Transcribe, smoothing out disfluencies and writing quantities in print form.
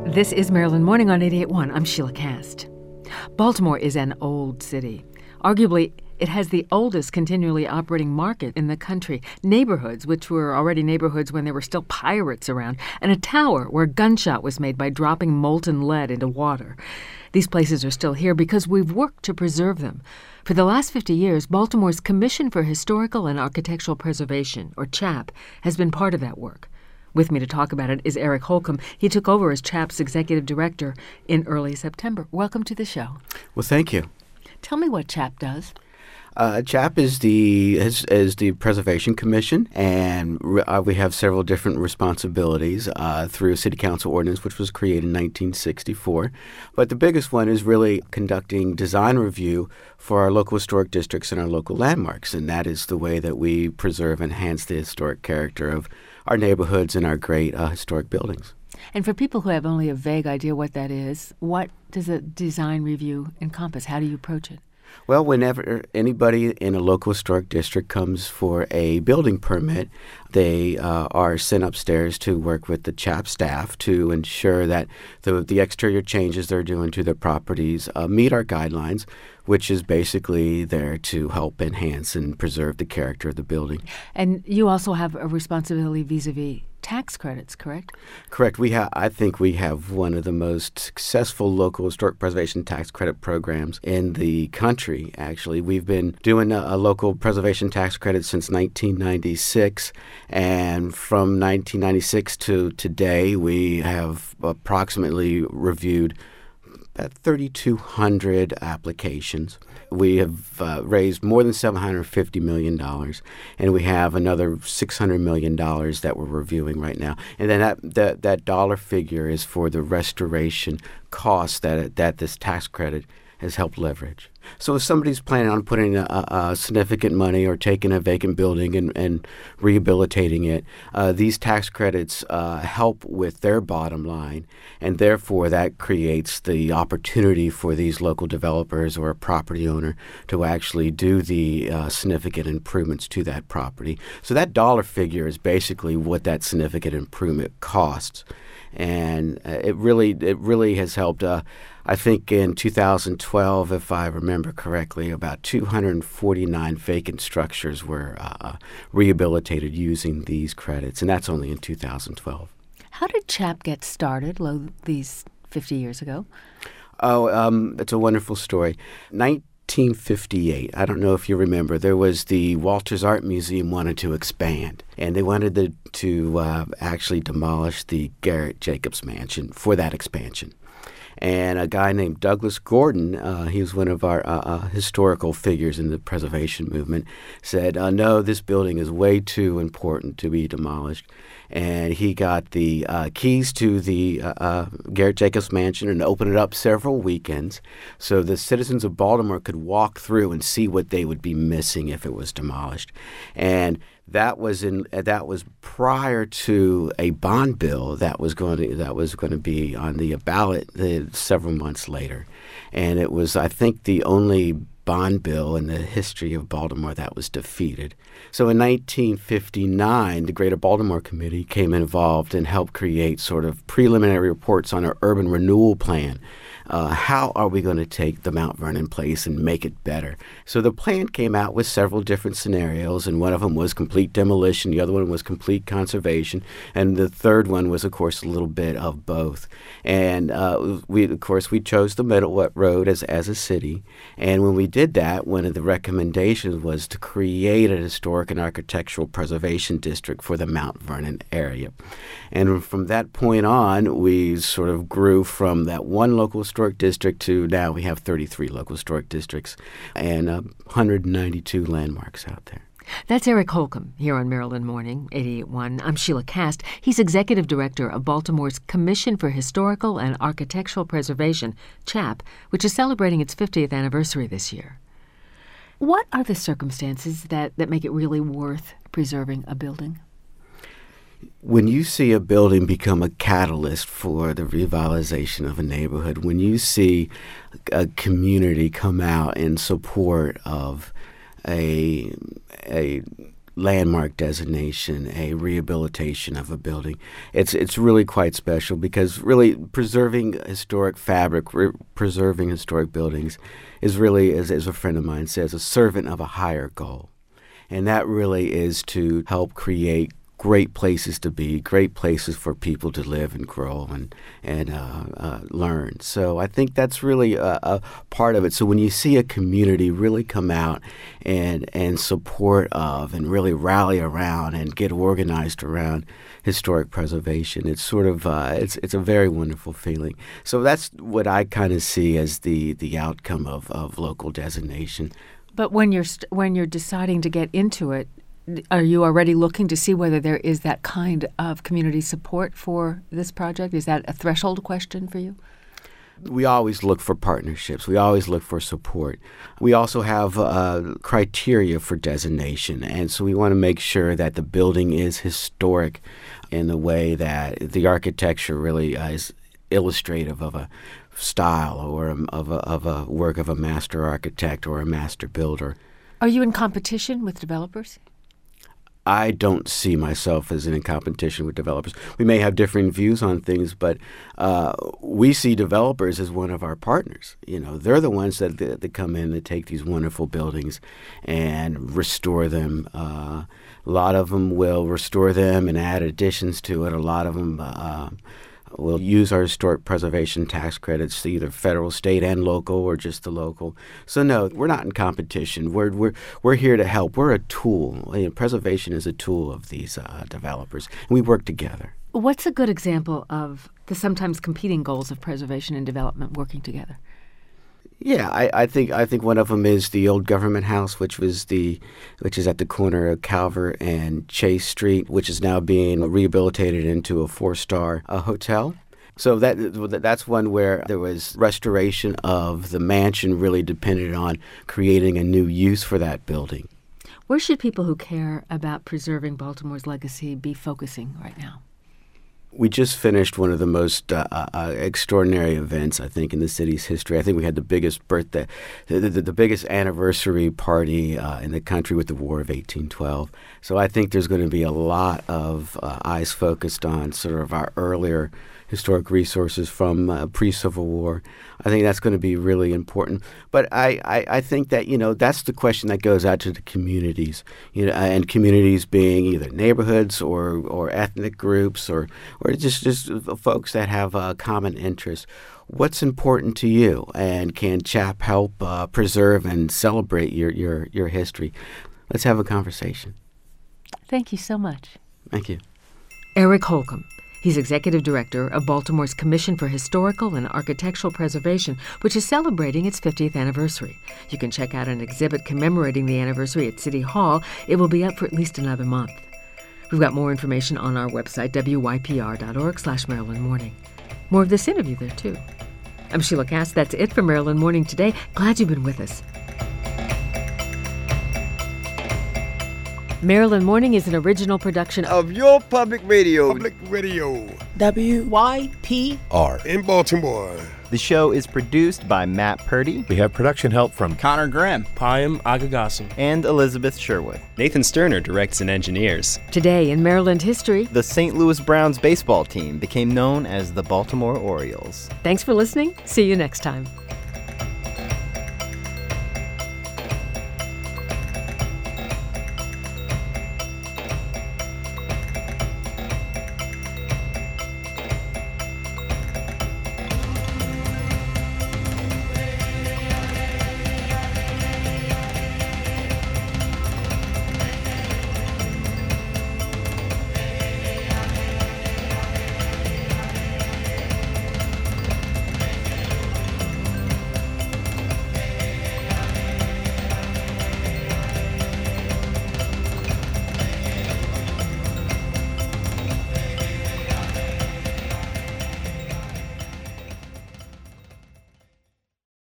This is Maryland Morning on 88.1. I'm Sheila Cast. Baltimore is an old city. Arguably, it has the oldest continually operating market in the country, neighborhoods which were already neighborhoods when there were still pirates around, and a tower where gunshot was made by dropping molten lead into water. These places are still here because we've worked to preserve them. For the last 50 years, Baltimore's Commission for Historical and Architectural Preservation, or CHAP, has been part of that work. With me to talk about it is Eric Holcomb. He took over as CHAP's executive director in early September. Welcome to the show. Well, thank you. Tell me what CHAP does. CHAP is the Preservation Commission, and we have several different responsibilities through a city council ordinance, which was created in 1964. But the biggest one is really conducting design review for our local historic districts and our local landmarks, and that is the way that we preserve and enhance the historic character of our neighborhoods and our great historic buildings. And for people who have only a vague idea what that is, what does a design review encompass? How do you approach it? Well, whenever anybody in a local historic district comes for a building permit, they are sent upstairs to work with the CHAP staff to ensure that the exterior changes they're doing to their properties meet our guidelines, which is basically there to help enhance and preserve the character of the building. And you also have a responsibility vis-a-vis tax credits, correct? Correct. I think we have one of the most successful local historic preservation tax credit programs in the country, actually. We've been doing a local preservation tax credit since 1996, and from 1996 to today, we have approximately reviewed about 3,200 applications. We have raised more than $750 million, and we have another $600 million that we're reviewing right now. And then that dollar figure is for the restoration costs that this tax credit has helped leverage. So if somebody's planning on putting a significant money or taking a vacant building and rehabilitating it, these tax credits help with their bottom line, and therefore that creates the opportunity for these local developers or a property owner to actually do the significant improvements to that property. So that dollar figure is basically what that significant improvement costs. And it really has helped. I think in 2012, if I remember correctly, about 249 vacant structures were rehabilitated using these credits, and that's only in 2012. How did CHAP get started these 50 years ago? It's a wonderful story. 1958, I don't know if you remember, there was the Walters Art Museum wanted to expand, and they wanted to actually demolish the Garrett Jacobs Mansion for that expansion. And a guy named Douglas Gordon, he was one of our historical figures in the preservation movement, said, no, this building is way too important to be demolished. And he got the keys to the Garrett Jacobs Mansion and opened it up several weekends so the citizens of Baltimore could walk through and see what they would be missing if it was demolished. And that was prior to a bond bill that was going to be on the ballot several months later, and it was, I think, the only bond bill in the history of Baltimore that was defeated. So in 1959, the Greater Baltimore Committee came involved and helped create sort of preliminary reports on our urban renewal plan. How are we going to take the Mount Vernon place and make it better? So the plan came out with several different scenarios, and one of them was complete demolition, the other one was complete conservation, and the third one was, of course, a little bit of both. And we chose the middle road as a city, and when we did that, one of the recommendations was to create a historic and architectural preservation district for the Mount Vernon area. And from that point on, we sort of grew from that one local historic district to now we have 33 local historic districts and 192 landmarks out there. That's Eric Holcomb here on Maryland Morning, 88.1. I'm Sheila Cast. He's executive director of Baltimore's Commission for Historical and Architectural Preservation, CHAP, which is celebrating its 50th anniversary this year. What are the circumstances that make it really worth preserving a building? When you see a building become a catalyst for the revitalization of a neighborhood, when you see a community come out in support of a landmark designation, a rehabilitation of a building. It's really quite special because really preserving historic fabric, preserving historic buildings is really, as a friend of mine says, a servant of a higher goal. And that really is to help create great places to be, great places for people to live and grow and learn. So I think that's really a part of it. So when you see a community really come out and support of and really rally around and get organized around historic preservation, it's sort of it's a very wonderful feeling. So that's what I kind of see as the outcome of local designation. But when you're deciding to get into it, are you already looking to see whether there is that kind of community support for this project? Is that a threshold question for you? We always look for partnerships. We always look for support. We also have criteria for designation, and so we want to make sure that the building is historic in the way that the architecture really is illustrative of a style or of a work of a master architect or a master builder. Are you in competition with developers? I don't see myself as in competition with developers. We may have differing views on things, but we see developers as one of our partners. You know, they're the ones that come in and take these wonderful buildings and restore them. A lot of them will restore them and add additions to it. A lot of them we'll use our historic preservation tax credits, either federal, state, and local, or just the local. So no, we're not in competition. We're here to help. We're a tool. You know, preservation is a tool of these developers, and we work together. What's a good example of the sometimes competing goals of preservation and development working together? Yeah, I think one of them is the old government house, which is at the corner of Calvert and Chase Street, which is now being rehabilitated into a 4-star hotel. So that's one where there was restoration of the mansion really depended on creating a new use for that building. Where should people who care about preserving Baltimore's legacy be focusing right now? We just finished one of the most extraordinary events, I think, in the city's history. I think we had the biggest birthday, the biggest anniversary party in the country with the War of 1812. So I think there's going to be a lot of eyes focused on sort of our earlier historic resources from pre-Civil War. I think that's going to be really important. But I think that, you know, that's the question that goes out to the communities, you know, and communities being either neighborhoods or ethnic groups or just folks that have a common interest. What's important to you, and can CHAP help preserve and celebrate your history? Let's have a conversation. Thank you so much. Thank you. Eric Holcomb. He's executive director of Baltimore's Commission for Historical and Architectural Preservation, which is celebrating its 50th anniversary. You can check out an exhibit commemorating the anniversary at City Hall. It will be up for at least another month. We've got more information on our website, wypr.org/Maryland Morning. More of this interview there, too. I'm Sheila Cass. That's it for Maryland Morning today. Glad you've been with us. Maryland Morning is an original production of your public radio. Public radio. WYPR. In Baltimore. The show is produced by Matt Purdy. We have production help from Connor Graham, Payam Agagasim, and Elizabeth Sherwood. Nathan Sterner directs and engineers. Today in Maryland history, the St. Louis Browns baseball team became known as the Baltimore Orioles. Thanks for listening. See you next time.